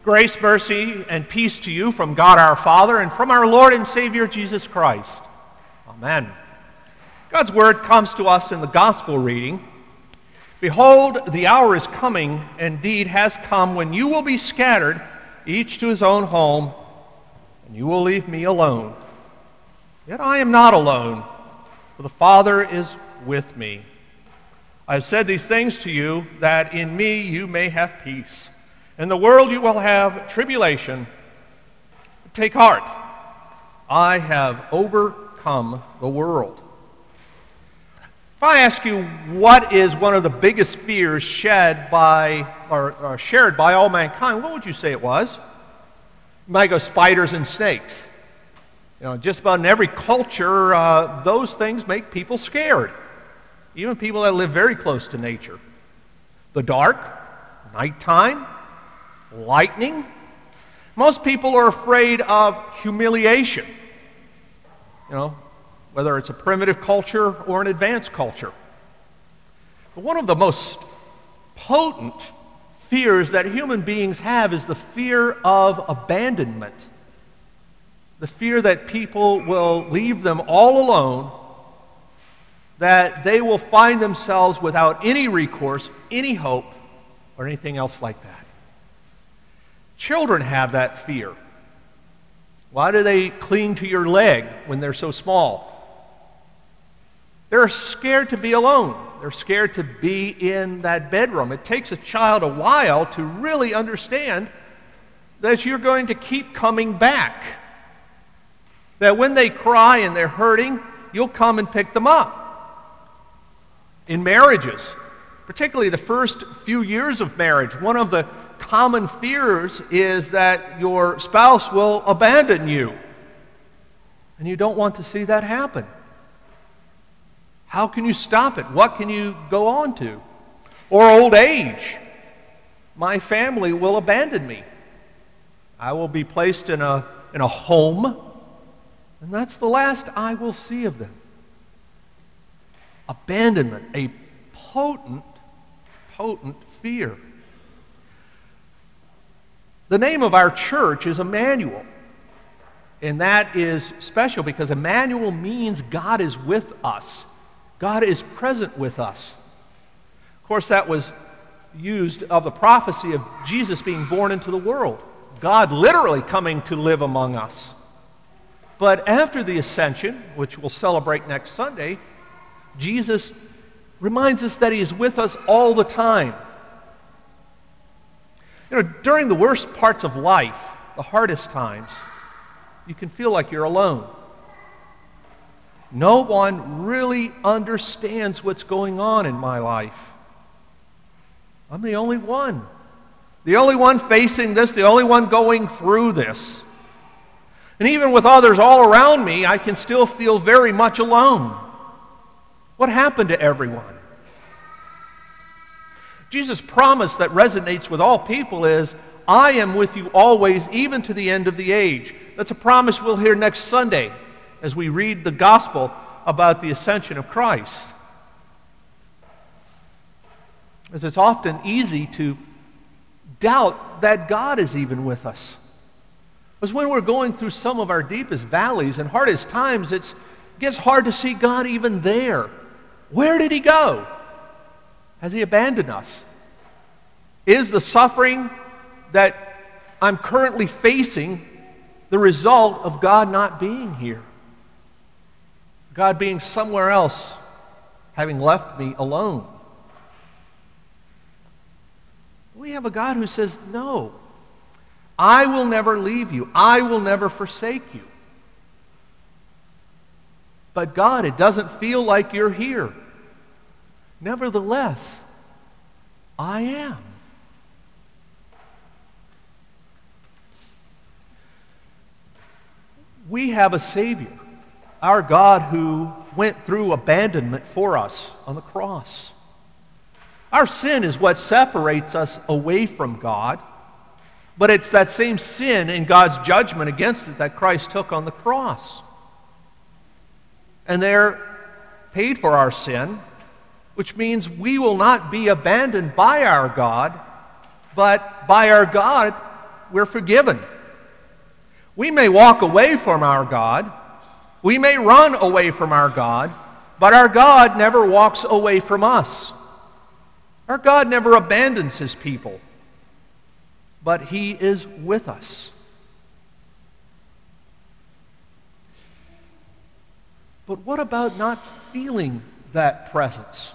Grace, mercy, and peace to you from God our Father and from our Lord and Savior Jesus Christ. Amen. God's word comes to us in the gospel reading. Behold, the hour is coming, indeed has come, when you will be scattered, each to his own home, and you will leave me alone. Yet I am not alone, for the Father is with me. I have said these things to you, that in me you may have peace. In the world you will have tribulation. Take heart. I have overcome the world. If I ask you what is one of the biggest fears shared by all mankind, what would you say it was? You might go spiders and snakes. Just about in every culture, those things make people scared. Even people that live very close to nature. The dark, nighttime, lightning. Most people are afraid of humiliation. Whether it's a primitive culture or an advanced culture. But one of the most potent fears that human beings have is the fear of abandonment. The fear that people will leave them all alone, that they will find themselves without any recourse, any hope, or anything else like that. Children have that fear. Why do they cling to your leg when they're so small? They're scared to be alone. They're scared to be in that bedroom. It takes a child a while to really understand that you're going to keep coming back. That when they cry and they're hurting, you'll come and pick them up. In marriages, particularly the first few years of marriage, one of the common fears is that your spouse will abandon you. And you don't want to see that happen. How can you stop it? What can you go on to? Or old age. My family will abandon me. I will be placed in a home, and that's the last I will see of them. Abandonment, a potent fear. The name of our church is Emmanuel, and that is special because Emmanuel means God is with us. God is present with us. Of course, that was used of the prophecy of Jesus being born into the world. God literally coming to live among us. But after the ascension, which we'll celebrate next Sunday, Jesus reminds us that he is with us all the time. During the worst parts of life, the hardest times, you can feel like you're alone. No one really understands what's going on in my life. I'm the only one. The only one facing this, the only one going through this. And even with others all around me, I can still feel very much alone. What happened to everyone? Jesus' promise that resonates with all people is, I am with you always, even to the end of the age. That's a promise we'll hear next Sunday as we read the gospel about the ascension of Christ. As it's often easy to doubt that God is even with us. Because when we're going through some of our deepest valleys and hardest times, it gets hard to see God even there. Where did he go? Has he abandoned us? Is the suffering that I'm currently facing the result of God not being here? God being somewhere else, having left me alone? We have a God who says, no, I will never leave you. I will never forsake you. But God, it doesn't feel like you're here. Nevertheless, I am. We have a Savior, our God who went through abandonment for us on the cross. Our sin is what separates us away from God, but it's that same sin and God's judgment against it that Christ took on the cross. And there paid for our sin, which means we will not be abandoned by our God, but by our God we're forgiven. We may walk away from our God. We may run away from our God, but our God never walks away from us. Our God never abandons his people, but he is with us. But what about not feeling that presence?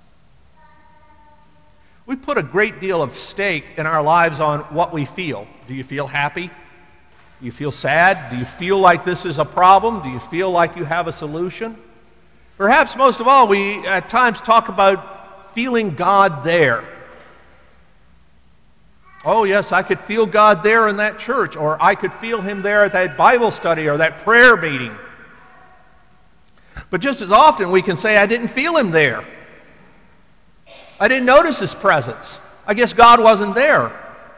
We put a great deal of stake in our lives on what we feel. Do you feel happy? Do you feel sad? Do you feel like this is a problem? Do you feel like you have a solution? Perhaps most of all, we at times talk about feeling God there. Oh yes, I could feel God there in that church, or I could feel him there at that Bible study or that prayer meeting. But just as often we can say, I didn't feel him there. I didn't notice his presence. I guess God wasn't there.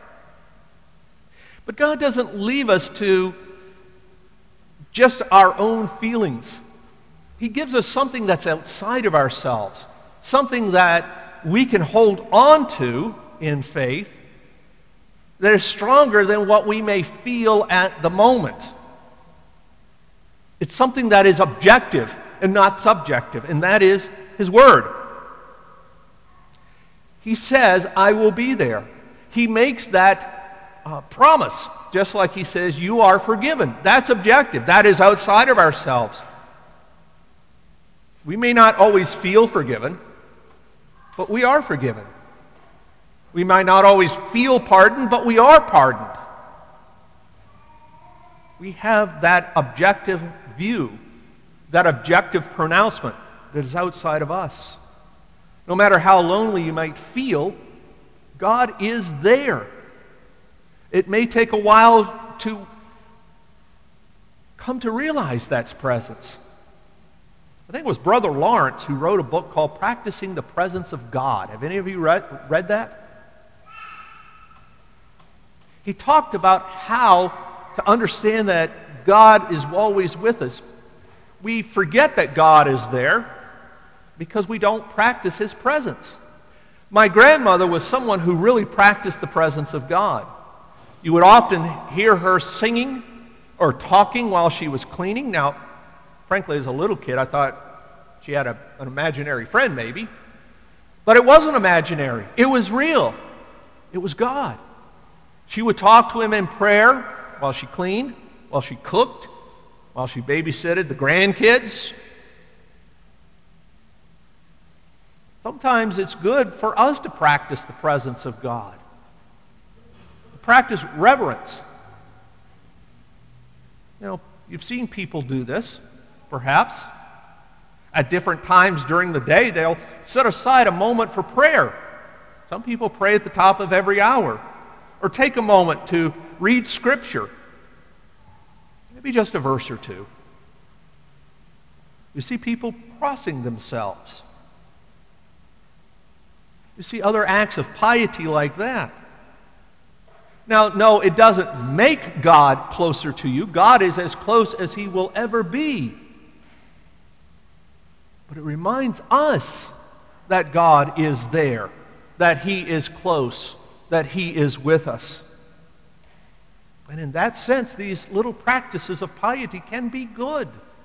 But God doesn't leave us to just our own feelings. He gives us something that's outside of ourselves, something that we can hold on to in faith that is stronger than what we may feel at the moment. It's something that is objective and not subjective, and that is his word. He says, I will be there. He makes that promise, just like he says, you are forgiven. That's objective. That is outside of ourselves. We may not always feel forgiven, but we are forgiven. We might not always feel pardoned, but we are pardoned. We have that objective view, that objective pronouncement that is outside of us. No matter how lonely you might feel, God is there. It may take a while to come to realize that's presence. I think it was Brother Lawrence who wrote a book called Practicing the Presence of God. Have any of you read that? He talked about how to understand that God is always with us. We forget that God is there because we don't practice his presence. My grandmother was someone who really practiced the presence of God. You would often hear her singing or talking while she was cleaning. Now, frankly, as a little kid, I thought she had an imaginary friend maybe. But it wasn't imaginary. It was real. It was God. She would talk to him in prayer while she cleaned, while she cooked, while she babysitted the grandkids. Sometimes it's good for us to practice the presence of God. To practice reverence. You know, you've seen people do this, perhaps. At different times during the day, they'll set aside a moment for prayer. Some people pray at the top of every hour. Or take a moment to read Scripture. Maybe just a verse or two. You see people crossing themselves. You see other acts of piety like that. Now, no, it doesn't make God closer to you. God is as close as he will ever be. But it reminds us that God is there, that he is close, that he is with us. And in that sense, these little practices of piety can be good.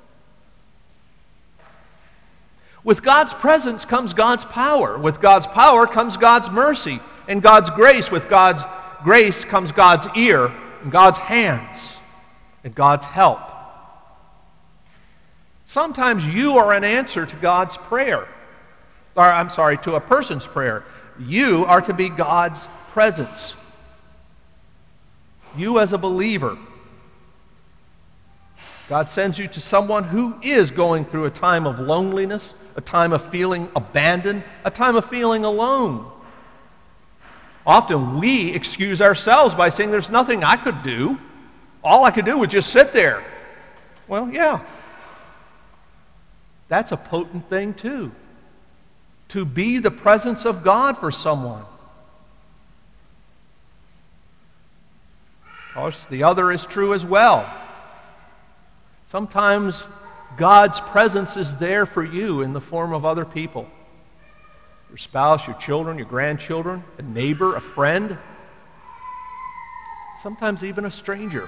With God's presence comes God's power. With God's power comes God's mercy. And God's grace, with God's grace comes God's ear and God's hands and God's help. Sometimes you are an answer to God's prayer. To a person's prayer. You are to be God's presence. You as a believer. God sends you to someone who is going through a time of loneliness, a time of feeling abandoned, a time of feeling alone. Often we excuse ourselves by saying there's nothing I could do. All I could do was just sit there. Well, yeah. That's a potent thing too. To be the presence of God for someone. Of course, the other is true as well. Sometimes God's presence is there for you in the form of other people. Your spouse, your children, your grandchildren, a neighbor, a friend. sometimes even a stranger.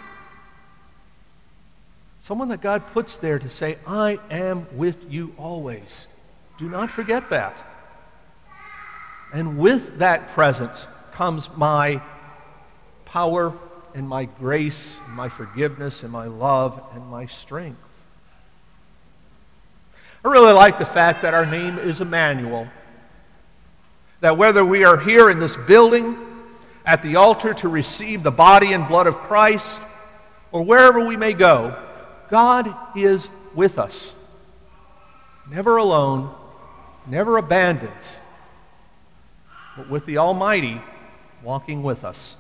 Someone that God puts there to say, I am with you always. Do not forget that. And with that presence comes my power and my grace and my forgiveness and my love and my strength. I really like the fact that our name is Emmanuel. That whether we are here in this building, at the altar to receive the body and blood of Christ, or wherever we may go, God is with us. Never alone, never abandoned, but with the Almighty walking with us.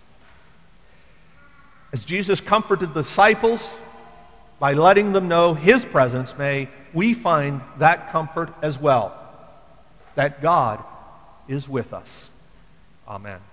As Jesus comforted the disciples by letting them know his presence, may we find that comfort as well, that God is with us. Amen.